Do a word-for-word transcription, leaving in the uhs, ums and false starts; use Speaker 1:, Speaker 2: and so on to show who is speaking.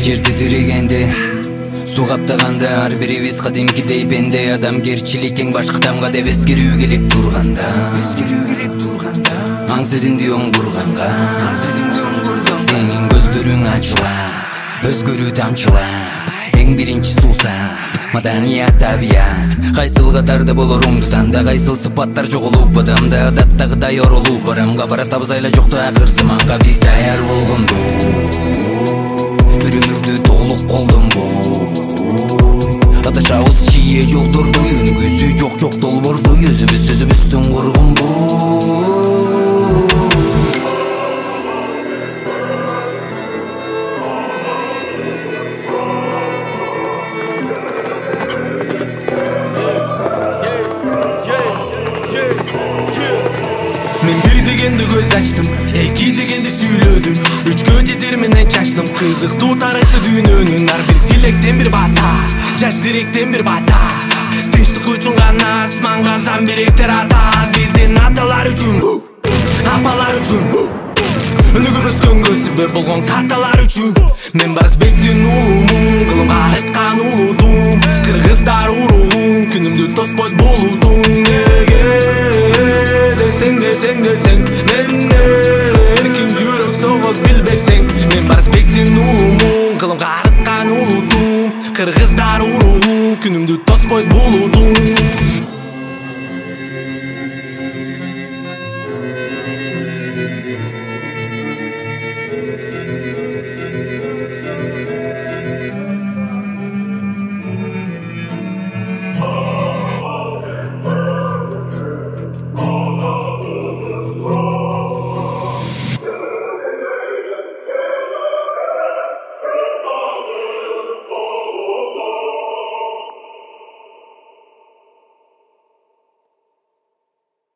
Speaker 1: жерди тирегенде суу каптаганда ар бирибиз кадимкидей пенде адамгерчилик эң баш кадамга деп эскерүү керек турганда эскерүү керек турганда аң сезимди оңдурганга аң сезимди оңдурганга сенин көздөрүң ачылат өзгөрүү тамчылап эң биринчи суусап маданият табият кайсыл катарда болоруңду танда кайсыл сыпаттар жоголуп адамда адаттагыдай оролуп барам кабарат абзайла жокту акыр заманга биз даяр болгонду бір өмүрдү толук колдонбой адашабыз чие жолдордой үнгүсү жок жок долбоордой өзүбүз өзүбүздүн коргонбой
Speaker 2: Мен бир дегенди көз ачтым, эки дегенди сүйлөдүм, үчкө жетер менен чачтым кызыктуу тарыхты дүйнөнүн ар бир тилектен бир бата, жаш зеректен бир бата. Тынчтык үчүн гана асманга замбиректер атат, биздин аталар үчүн, апалар үчүн, өнүгүп өскөнгө себеп болгон каталар үчүн. Мен Барсбектин улумун, кылымга арыткан улутум, кыргыздар уругум, күнүмдү тоспойт болутум. Deseng deseng deseng Mende erkin жүрөк соғот билбесең Мен Барсбектин улумун кылымга арыткан улутум кыргыздар уругум күнүмдү тоспойт булутум